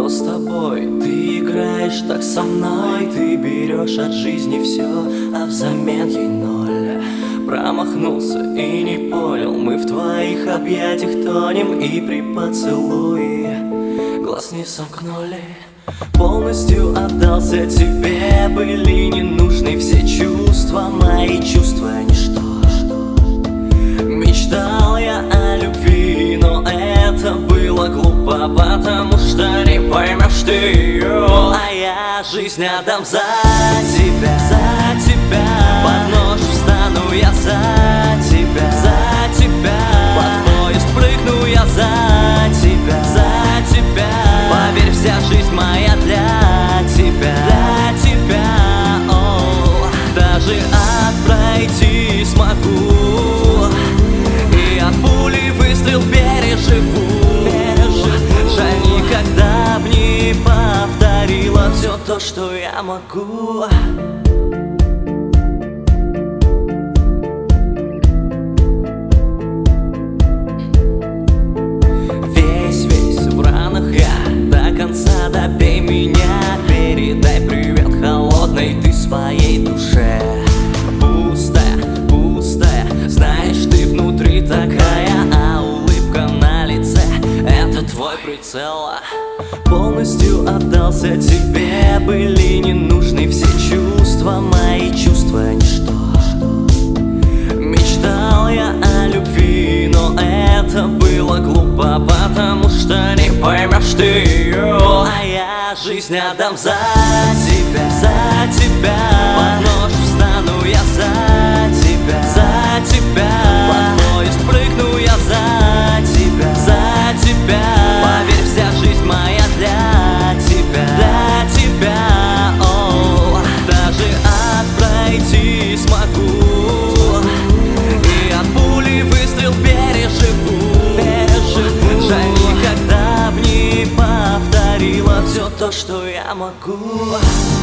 кто с тобой? Ты играешь так со мной, ты берешь от жизни все, а взамен ей ноль. Промахнулся и не понял, мы в твоих объятиях тонем, и при поцелуе глаз не сомкнули. Полностью отдался тебе, были не нужны все чувства, мои чувства ничто. Мечтал я о любви, но это было глупо, потому что не поймешь ты ее. А я жизнь отдам за тебя, за тебя. Под нож встану я за тебя, за тебя. Под поезд прыгну я за тебя, за тебя. Поверь, вся жизнь моя для тебя, для тебя. О, даже пройти смогу, и от пули выстрел переживу. Жаль, никогда б не повторила все то, что я могу. Весь в ранах я, до конца добей меня. Передай привет холодной ты своей душе. Пустая, знаешь, ты внутри такая, а улыбка на лице — это твой прицел. Полностью отдался тебе, были не нужны все чувства, мои чувства ничто. Мечтал я о любви, но это было глупо, потому что не поймешь ты ее. А я жизнь отдам за тебя, за тебя. Под нож встану я за тебя, за тебя. Под поезд прыгну я за тебя, за тебя. Поверь, вся жизнь моя для тебя, для тебя. О, даже пройти смогу, и от пули выстрел переживу. Жаль, никогда б не повторила все то, что я могу.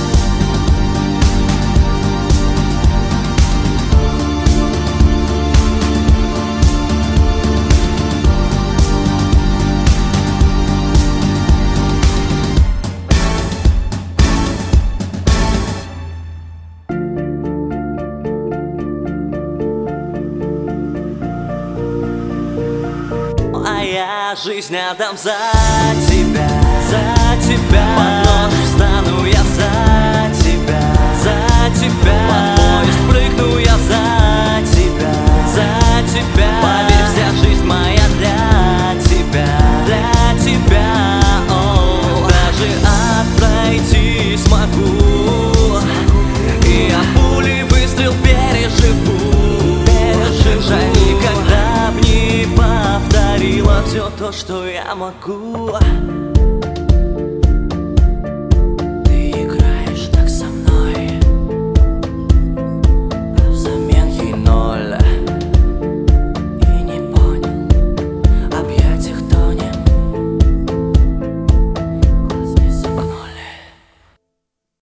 А я жизнь отдам за тебя, за тебя. Под нож встану я за тебя, за тебя. Под поезд прыгну я за тебя, за тебя. Поверь, вся жизнь моя для тебя, для тебя. О, даже пройти смогу, и от пули выстрел переживу. Жаль, никогда б не повторила все то, что я могу.